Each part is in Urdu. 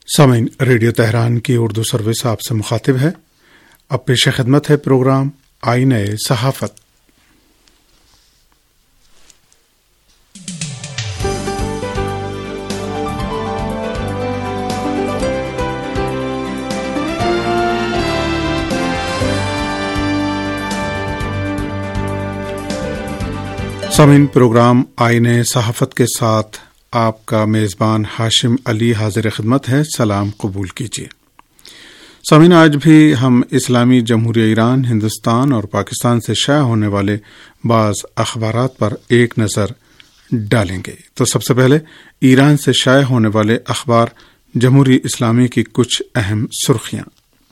سامعین، ریڈیو تہران کی اردو سروس آپ سے مخاطب ہے۔ اب پیش خدمت ہے پروگرام آئینہ صحافت۔ سامعین، پروگرام آئینہ صحافت کے ساتھ آپ کا میزبان ہاشم علی حاضر خدمت ہے۔ سلام قبول کیجیے۔ سامعین، آج بھی ہم اسلامی جمہوریہ ایران، ہندوستان اور پاکستان سے شائع ہونے والے بعض اخبارات پر ایک نظر ڈالیں گے۔ تو سب سے پہلے ایران سے شائع ہونے والے اخبار جمہوری اسلامی کی کچھ اہم سرخیاں۔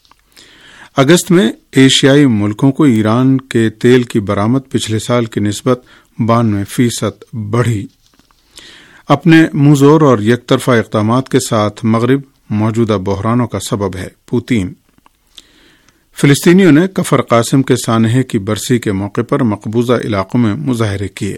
اگست میں ایشیائی ملکوں کو ایران کے تیل کی برآمد پچھلے سال کی نسبت 92% بڑھی۔ اپنے منہ زور اور یک طرفہ اقدامات کے ساتھ مغرب موجودہ بحرانوں کا سبب ہے، پوتین۔ فلسطینیوں نے کفر قاسم کے سانحے کی برسی کے موقع پر مقبوضہ علاقوں میں مظاہرے کیے۔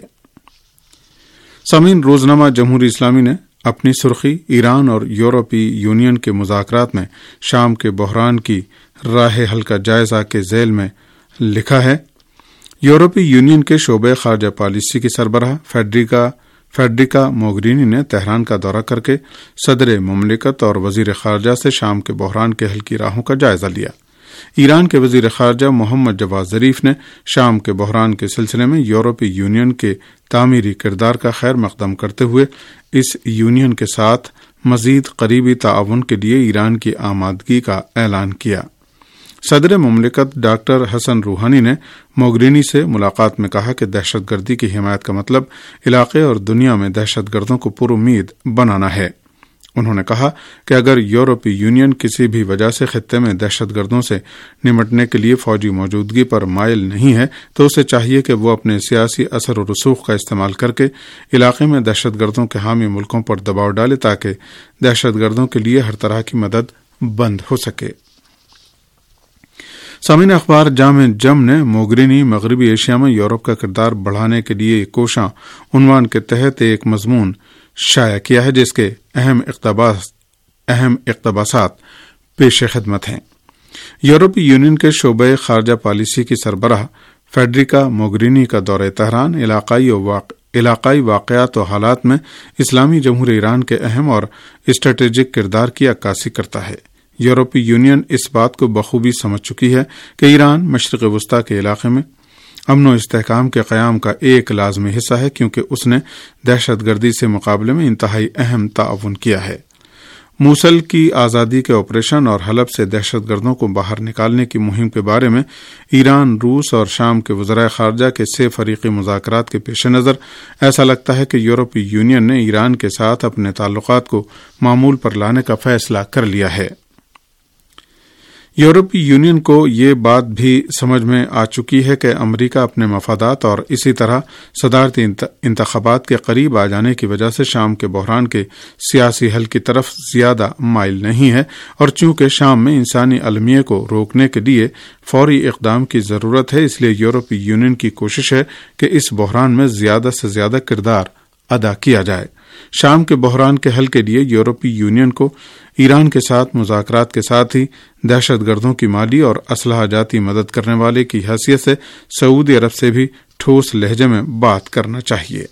سامعین، روزنامہ جمہوری اسلامی نے اپنی سرخی ایران اور یورپی یونین کے مذاکرات میں شام کے بحران کی راہ حل کا جائزہ کے ذیل میں لکھا ہے، یورپی یونین کے شعبہ خارجہ پالیسی کی سربراہ فیڈریکا موگرینی نے تہران کا دورہ کر کے صدر مملکت اور وزیر خارجہ سے شام کے بحران کے حل کی راہوں کا جائزہ لیا۔ ایران کے وزیر خارجہ محمد جواد ظریف نے شام کے بحران کے سلسلے میں یورپی یونین کے تعمیری کردار کا خیر مقدم کرتے ہوئے اس یونین کے ساتھ مزید قریبی تعاون کے لیے ایران کی آمادگی کا اعلان کیا۔ صدر مملکت ڈاکٹر حسن روحانی نے موگرینی سے ملاقات میں کہا کہ دہشت گردی کی حمایت کا مطلب علاقے اور دنیا میں دہشت گردوں کو پر امید بنانا ہے۔ انہوں نے کہا کہ اگر یورپی یونین کسی بھی وجہ سے خطے میں دہشت گردوں سے نمٹنے کے لیے فوجی موجودگی پر مائل نہیں ہے تو اسے چاہیے کہ وہ اپنے سیاسی اثر و رسوخ کا استعمال کر کے علاقے میں دہشت گردوں کے حامی ملکوں پر دباؤ ڈالے تاکہ دہشت گردوں کے لیے ہر طرح کی مدد بند ہو سکے۔ سامعین، اخبار جامع جم نے موگرینی مغربی ایشیا میں یورپ کا کردار بڑھانے کے لیے کوشاں عنوان کے تحت ایک مضمون شائع کیا ہے جس کے اہم اقتباسات پیش خدمت ہیں۔ یورپی یونین کے شعبہ خارجہ پالیسی کی سربراہ فیڈریکا موگرینی کا دورہ تہران علاقائی واقعات و حالات میں اسلامی جمہوریہ ایران کے اہم اور اسٹریٹجک کردار کی عکاسی کرتا ہے۔ یورپی یونین اس بات کو بخوبی سمجھ چکی ہے کہ ایران مشرق وسطی کے علاقے میں امن و استحکام کے قیام کا ایک لازمی حصہ ہے، کیونکہ اس نے دہشت گردی سے مقابلے میں انتہائی اہم تعاون کیا ہے۔ موصل کی آزادی کے آپریشن اور حلب سے دہشت گردوں کو باہر نکالنے کی مہم کے بارے میں ایران، روس اور شام کے وزرائے خارجہ کے 6 فریقی مذاکرات کے پیش نظر ایسا لگتا ہے کہ یورپی یونین نے ایران کے ساتھ اپنے تعلقات کو معمول پر لانے کا فیصلہ کر لیا ہے۔ یورپی یونین کو یہ بات بھی سمجھ میں آ چکی ہے کہ امریکہ اپنے مفادات اور اسی طرح صدارتی انتخابات کے قریب آ جانے کی وجہ سے شام کے بحران کے سیاسی حل کی طرف زیادہ مائل نہیں ہے، اور چونکہ شام میں انسانی المیہ کو روکنے کے لیے فوری اقدام کی ضرورت ہے، اس لیے یورپی یونین کی کوشش ہے کہ اس بحران میں زیادہ سے زیادہ کردار ادا کیا جائے۔ شام کے بحران کے حل کے لیے یورپی یونین کو ایران کے ساتھ مذاکرات کے ساتھ ہی دہشت گردوں کی مالی اور اسلحہ جاتی مدد کرنے والے کی حیثیت سے سعودی عرب سے بھی ٹھوس لہجے میں بات کرنا چاہیے۔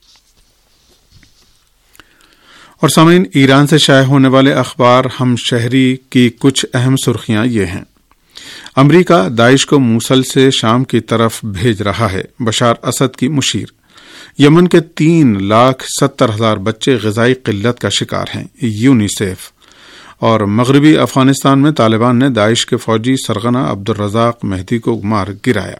اور سامعین، ایران سے شائع ہونے والے اخبار ہم شہری کی کچھ اہم سرخیاں یہ ہیں۔ امریکہ داعش کو موصل سے شام کی طرف بھیج رہا ہے، بشار اسد کی مشیر۔ یمن کے 3,70,000 بچے غذائی قلت کا شکار ہیں، یونیسیف۔ اور مغربی افغانستان میں طالبان نے داعش کے فوجی سرغنہ عبدالرزاق مہدی کو مار گرایا۔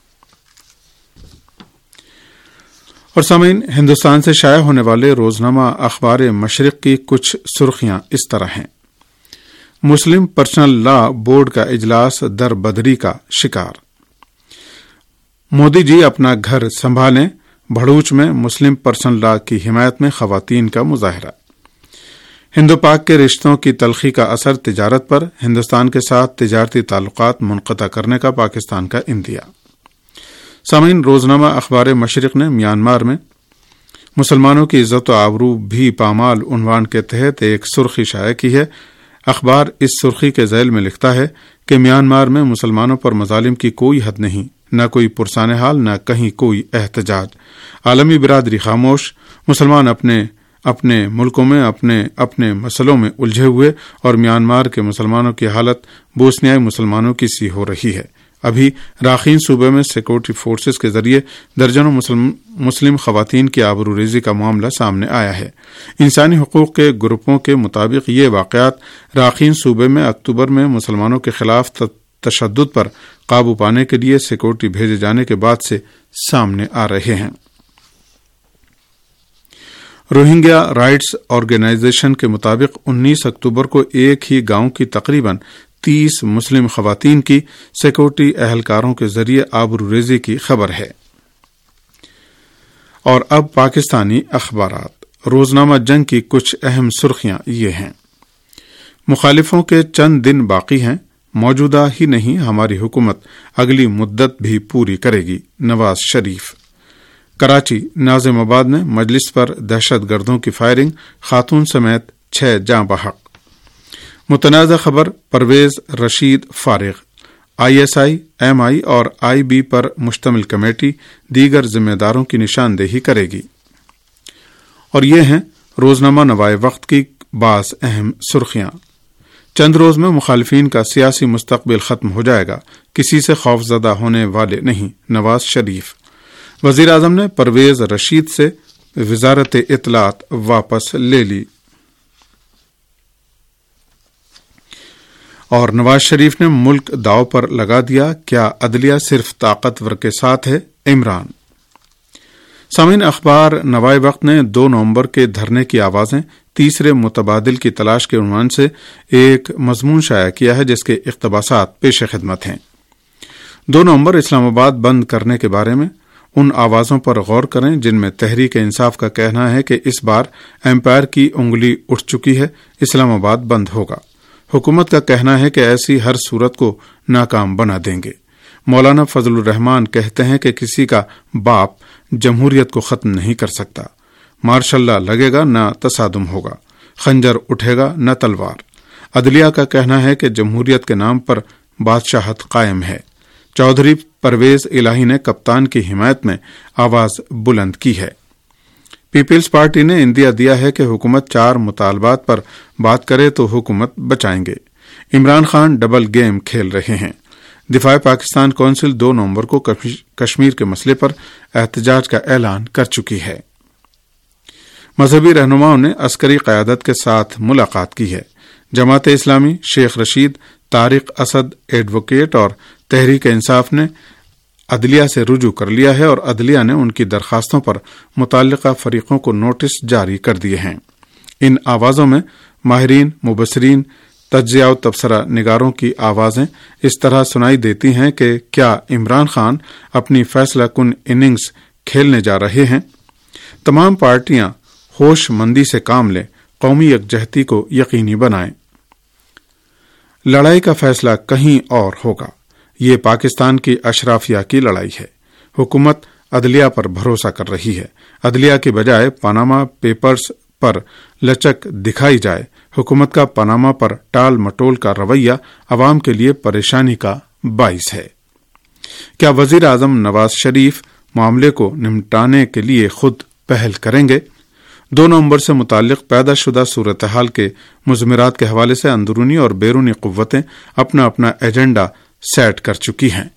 اور سامعین، ہندوستان سے شائع ہونے والے روزنامہ اخبار مشرق کی کچھ سرخیاں اس طرح ہیں۔ مسلم پرسنل لا بورڈ کا اجلاس در بدری کا شکار۔ مودی جی اپنا گھر سنبھالیں، بھڑوچ میں مسلم پرسنل لا کی حمایت میں خواتین کا مظاہرہ۔ ہندو پاک کے رشتوں کی تلخی کا اثر تجارت پر، ہندوستان کے ساتھ تجارتی تعلقات منقطع کرنے کا پاکستان کا عندیہ۔ سامعین، روزنامہ اخبار مشرق نے میانمار میں مسلمانوں کی عزت و آبرو بھی پامال عنوان کے تحت ایک سرخی شائع کی ہے۔ اخبار اس سرخی کے ذیل میں لکھتا ہے کہ میانمار میں مسلمانوں پر مظالم کی کوئی حد نہیں، نہ کوئی پرسان حال، نہ کہیں کوئی احتجاج، عالمی برادری خاموش، مسلمان اپنے ملکوں میں اپنے مسئلوں میں الجھے ہوئے، اور میانمار کے مسلمانوں کی حالت بوسنیائی مسلمانوں کی سی ہو رہی ہے۔ ابھی راکھین صوبے میں سیکورٹی فورسز کے ذریعے درجنوں مسلم خواتین کی آبروریزی کا معاملہ سامنے آیا ہے۔ انسانی حقوق کے گروپوں کے مطابق یہ واقعات راکھین صوبے میں اکتوبر میں مسلمانوں کے خلاف تشدد پر قابو پانے کے لیے سیکورٹی بھیجے جانے کے بعد سے سامنے آ رہے ہیں۔ روہنگیا رائٹس آرگنائزیشن کے مطابق 19 اکتوبر کو ایک ہی گاؤں کی تقریباً 30 مسلم خواتین کی سیکورٹی اہلکاروں کے ذریعے آبروریزی کی خبر ہے۔ اور اب پاکستانی اخبارات۔ روزنامہ جنگ کی کچھ اہم سرخیاں یہ ہیں۔ مخالفوں کے چند دن باقی ہیں، موجودہ ہی نہیں ہماری حکومت اگلی مدت بھی پوری کرے گی، نواز شریف۔ کراچی، ناظم آباد میں مجلس پر دہشت گردوں کی فائرنگ، خاتون سمیت 6 جاں بحق۔ متنازع خبر، پرویز رشید فارغ۔ ISI، MI اور IB پر مشتمل کمیٹی دیگر ذمہ داروں کی نشاندہی کرے گی۔ اور یہ ہیں روزنامہ نوائے وقت کی بعض اہم سرخیاں۔ چند روز میں مخالفین کا سیاسی مستقبل ختم ہو جائے گا، کسی سے خوفزدہ ہونے والے نہیں، نواز شریف۔ وزیر اعظم نے پرویز رشید سے وزارت اطلاعات واپس لے لی۔ اور نواز شریف نے ملک داؤ پر لگا دیا، کیا عدلیہ صرف طاقتور کے ساتھ ہے؟ عمران۔ سامعین، اخبار نوائے وقت نے 2 نومبر کے دھرنے کی آوازیں، تیسرے متبادل کی تلاش کے عنوان سے ایک مضمون شائع کیا ہے جس کے اقتباسات پیش خدمت ہیں۔ 2 نومبر اسلام آباد بند کرنے کے بارے میں ان آوازوں پر غور کریں جن میں تحریک انصاف کا کہنا ہے کہ اس بار امپائر کی انگلی اٹھ چکی ہے، اسلام آباد بند ہوگا۔ حکومت کا کہنا ہے کہ ایسی ہر صورت کو ناکام بنا دیں گے۔ مولانا فضل الرحمان کہتے ہیں کہ کسی کا باپ جمہوریت کو ختم نہیں کر سکتا۔ مارشاء اللہ لگے گا نہ تصادم ہوگا، خنجر اٹھے گا نہ تلوار۔ عدلیہ کا کہنا ہے کہ جمہوریت کے نام پر بادشاہت قائم ہے۔ چودھری پرویز الہی نے کپتان کی حمایت میں آواز بلند کی ہے۔ پیپلز پارٹی نے اندیا دیا ہے کہ حکومت 4 مطالبات پر بات کرے تو حکومت بچائیں گے۔ عمران خان ڈبل گیم کھیل رہے ہیں۔ دفاع پاکستان کونسل 2 نومبر کو کشمیر کے مسئلے پر احتجاج کا اعلان کر چکی ہے۔ مذہبی رہنماؤں نے عسکری قیادت کے ساتھ ملاقات کی ہے۔ جماعت اسلامی، شیخ رشید، طارق اسد ایڈوکیٹ اور تحریک انصاف نے عدلیہ سے رجوع کر لیا ہے اور عدلیہ نے ان کی درخواستوں پر متعلقہ فریقوں کو نوٹس جاری کر دیے ہیں۔ ان آوازوں میں ماہرین، مبصرین، تجزیہ و تبصرہ نگاروں کی آوازیں اس طرح سنائی دیتی ہیں کہ کیا عمران خان اپنی فیصلہ کن اننگز کھیلنے جا رہے ہیں؟ تمام پارٹیاں ہوش مندی سے کام لیں، قومی یکجہتی کو یقینی بنائیں۔ لڑائی کا فیصلہ کہیں اور ہوگا۔ یہ پاکستان کی اشرافیہ کی لڑائی ہے۔ حکومت عدلیہ پر بھروسہ کر رہی ہے۔ عدلیہ کے بجائے پاناما پیپرز پر لچک دکھائی جائے۔ حکومت کا پاناما پر ٹال مٹول کا رویہ عوام کے لیے پریشانی کا باعث ہے۔ کیا وزیر اعظم نواز شریف معاملے کو نمٹانے کے لیے خود پہل کریں گے؟ 2 نومبر سے متعلق پیدا شدہ صورتحال کے مضمرات کے حوالے سے اندرونی اور بیرونی قوتیں اپنا ایجنڈا سیٹ کر چکی ہیں۔